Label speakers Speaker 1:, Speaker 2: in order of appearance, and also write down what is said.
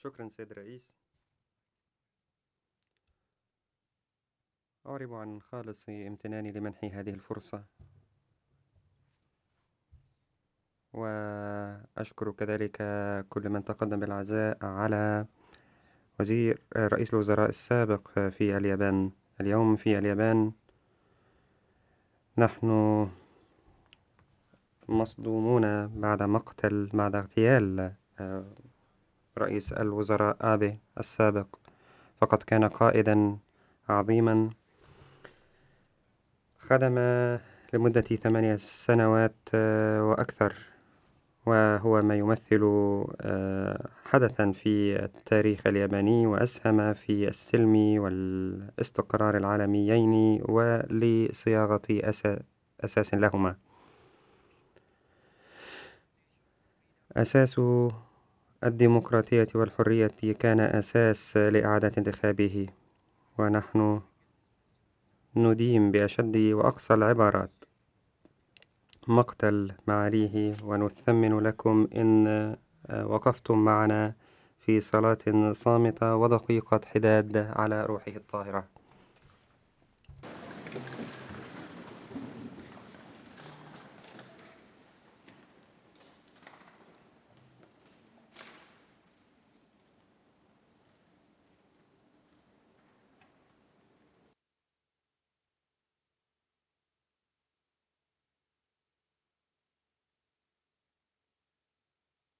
Speaker 1: شكرا سيد الرئيس. أعرب عن خالص امتناني لمنحي هذه الفرصة، وأشكر كذلك كل من تقدم بالعزاء على رئيس الوزراء السابق في اليابان. اليوم في اليابان نحن مصدومون بعد اغتيال رئيس الوزراء آبي السابق، فقد كان قائدا عظيما خدم لمدة 8 سنوات وأكثر، وهو ما يمثل حدثا في التاريخ الياباني، وأسهم في السلم والاستقرار العالميين ولصياغة أساس لهما. أساس الديمقراطية والحرية كان أساس لإعادة انتخابه، ونحن ندين بأشد وأقصى العبارات مقتل معاليه، ونثمن لكم إن وقفتم معنا في صلاة صامتة ودقيقة حداد على روحه الطاهرة.